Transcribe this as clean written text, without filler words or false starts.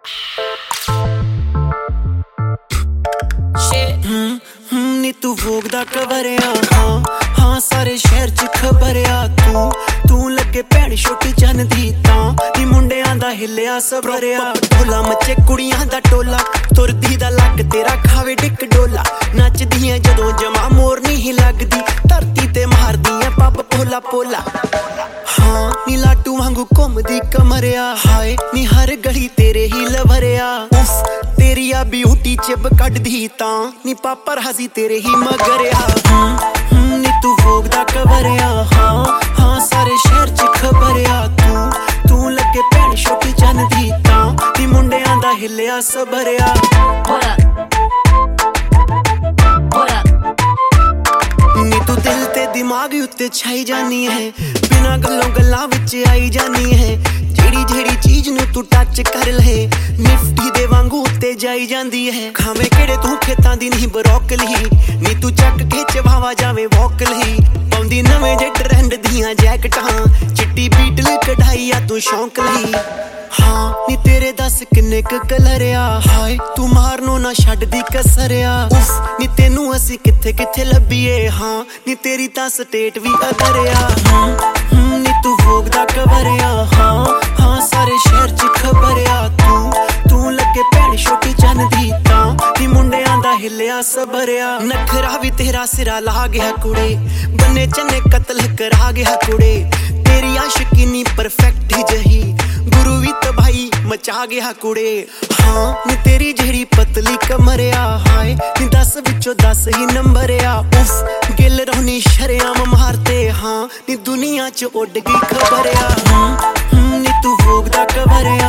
ਨੀ ਤੂੰ ਵੋਗ ਦਾ ਕਵਰ ਆ, ਹਾਂ ਹਾਂ ਸਾਰੇ ਸ਼ਹਿਰ ਚ ਖਬਰ ਆ। ਤੂੰ ਲੱਗੇ ਭੈਣ ਛੋਟੀ ਚੰਨ ਦੀ ਤਾਂ ਨੀ ਮੁੰਡਿਆਂ ਦਾ ਹਿੱਲਿਆ ਸਬਰਿਆ। ਢੋਲਾ ਮੱਚੇ ਕੁੜੀਆਂ ਦਾ ਟੋਲਾ, ਤੁਰਦੀ ਦਾ ਲੱਕ ਤੇਰਾ ਖਾਵੇ ਡਿੱਕ ਡੋਲਾ। ਨੱਚਦੀਆਂ ਜਦੋਂ ਜਮਾ ਮੋਰ ਨਹੀਂ ਲੱਗਦੀ, ਧਰਤੀ ਤੇ ਮਾਰਦੀਆਂ ਪੱਬ ਪੋਲਾ ਪੋਲਾ। ਹਾਂ ਨੀ ਲਾਟੂ ਵਾਂਗੂ ਘੁੰਮਦੀ ਕਮਰਿਆ, ਹਾਏ ਨੀ ਹਰ ਗਲੀ ਤੇਰੇ ਹੀ ਲਵਰਿਆ। ਉਫ ਤੇਰੀ ਆ ਬਿਊਟੀ ਚਿਬ ਕੱਢਦੀ ਤਾਂ ਨੀ ਪਾਪਰ ਹਸੀ ਤੇਰੇ ਹੀ ਮਗਰਿਆ। ਨੀ ਤੂੰ ਵੋਗ ਦਾ ਕਵਰ ਆ, ਹਾਂ ਹਾਂ ਸਾਰੇ ਸ਼ਹਿਰ ਚ ਖਬਰ ਆ। ਤੂੰ ਲੱਗੇ ਭੈਣ ਛੋਟੀ ਚੰਨ ਦੀ ਤਾਂ ਨੀ ਮੁੰਡਿਆਂ ਦਾ ਹਿੱਲਿਆ ਸਬਰਿਆ। ਨੀ ਤੂੰ ਦਿਲ ਤੇ ਦਿਮਾਗ ਉੱਤੇ ਛਾਈ ਜਾਨੀ ਹੈ, ਬਿਨਾਂ ਗੱਲੋਂ ਗੱਲਾਂ ਵਿੱਚ ਆਈ ਜਾਨੀ ਹੈ। ਜਿਹੜੀ ਚੀਜ਼ ਨੂੰ ਤੂੰ ਟੱਚ ਕਰ ਲਏ ਨਿਫਟੀ ਦੇ ਵਾਂਗੂ ਉੱਤੇ ਜਾਈ ਜਾਂਦੀ ਹੈ। ਖਾਵੇਂ ਕਿਹੜੇ ਤੂੰ ਖੇਤਾਂ ਦੀ ਨਹੀਂ ਬਰੋਕਲੀ, ਨੀ ਤੂੰ ਚੱਕ ਕੇ ਚਵਾਵਾ ਜਾਵੇਂ ਵੋਕਲੀ। ਪਾਉਂਦੀ ਨਵੇਂ ਜੇ ਟਰੈਂਡ ਦੀਆਂ ਜੈਕਟਾਂ, ਚਿੱਟੀ ਬੀਟਲ ਕਢਾਈ ਆ ਤੂੰ ਸ਼ੌਂਕ ਲਈ। ਹਾਂ ਨੀ ਤੇਰੇ ਦੱਸ ਕਿੰਨੇ ਕੁ ਕਲਰ ਆ, ਹਾਏ ਤੂੰ ਮਾਰਨੋਂ ਨਾ ਛੱਡਦੀ ਕਸਰਿਆ। ਉਫ ਨੀ ਤੈਨੂੰ ਅਸੀਂ ਕਿੱਥੇ ਕਿੱਥੇ ਲੱਭੀਏ, ਹਾਂ ਨੀ ਤੇਰੀ ਤਾਂ ਸਟੇਟ ਵੀ ਅਦਰ ਆ। ਨੀ ਤੂੰ ਵੋਗ ਦਾ ਕਵਰ ਆ, ਹਾਂ ਹਾਂ ਸਾਰੇ ਸ਼ਹਿਰ ਚ ਖਬਰ ਆ। ਤੂੰ ਲੱਗੇ ਭੈਣ ਛੋਟੀ ਚੰਨ ਦੀ ਤਾਂ ਨੀ ਮੁੰਡਿਆਂ ਦਾ ਹਿੱਲਿਆ ਸਬਰਿਆ। ਨਖਰਾ ਵੀ ਤੇਰਾ ਸਿਰਾ ਲਾ ਗਿਆ ਕੁੜੇ, ਬੰਨੇ ਚੰਨੇ ਕਤਲ ਕਰਾ ਗਿਆ ਕੁੜੇ। ਤੇਰੀ ਆਸ਼ਕੀ ਨੀ ਪਰਫੈਕਟ ਜਹੀ, ਗੁਰੂ ਵੀ ਤਬਾਹੀ ਮਚਾ ਗਿਆ ਕੁੜੇ। ਹਾਂ ਨੀ ਤੇਰੀ ਜਿਹੜੀ ਪਤਲੀ ਕਮਰਿਆ, ਹਾਏ ਨੀ 10 ਵਿੱਚੋਂ 10 ਹੀ ਨੰਬਰ ਆ। ਉਫ ਗਿੱਲ ਰੋਣੀ ਸ਼ਰਿਆਮ ਮਾਰਤੇ, ਹਾਂ ਨੀ ਦੁਨੀਆ ਚ ਉੱਡ ਗਈ ਖਬਰ ਆ। ਨੀ ਤੂੰ ਵੋਗ ਦਾ ਕਵਰ ਆ,